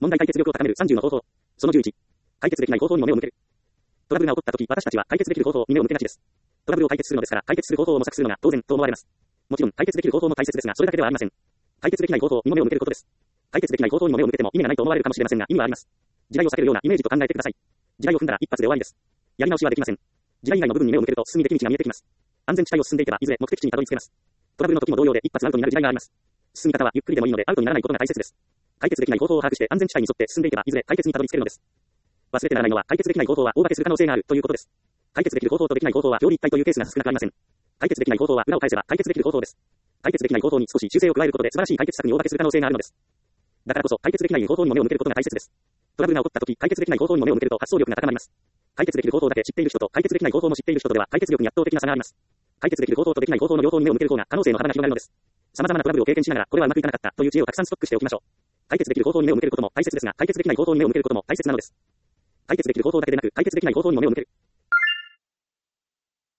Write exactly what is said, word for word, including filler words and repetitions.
問題解決力を高めるさんじゅうの方法。そのじゅういち。解決できない方法にも目を向ける。トラブルが起こったとき、私たちは解決できる方法に目を向けがちです。トラブルを解決するのですから、解決する方法を模索するのが当然と思われます。もちろん、解決できる方法も大切ですが、それだけではありません。解決できない方法にも目を向けることです。解決できない方法にも目を向けても意味がないと思われるかもしれませんが、意味はあります。地雷を避けるようなイメージと考えてください。地雷を踏んだら一発で終わりです。やり直しはできません。地雷以外の部分に目を向けると進みでき道が見えてきます。安全地帯を進んでいけば、いずれ目的地にたどり着けます。トラブルの時も同様で一発アウトになる地雷があります。進み方はゆっくりでもいいのでアウトにならないことが大切です。解決できない方法を把握して安全地帯に沿って進んでいけば、いずれ解決にたどり着けるのです。忘れてならないのは、解決できない方法は大化けする可能性があるということです。解決できる方法とできない方法は表裏一体というケースが少なくありません。解決できない方法は裏を返せば解決できる方法です。解決できない方法に少し修正を加えることで素晴らしい解決策に大化けする可能性があるのです。だからこそ解決できない方法にも目を向けることが大切です。トラブルが起こったとき、解決できない方法にも目を向けると発想力が高まります。解決できる方法だけ知っている人と解決できない方法も知っている人とでは解決力に圧倒的な差があります。解決できる方法とできない方法の両方に目を向ける方が可能性の幅が広がるのです。様々なトラブルを経験しながらこれはうまくいかなかったという知恵をたくさんストックしておきましょう。解決できる方法に目を向けることも大切ですが、解決できない方法に目を向けることも大切なのです。解決できる方法だけでなく、解決できない方法にも目を向ける。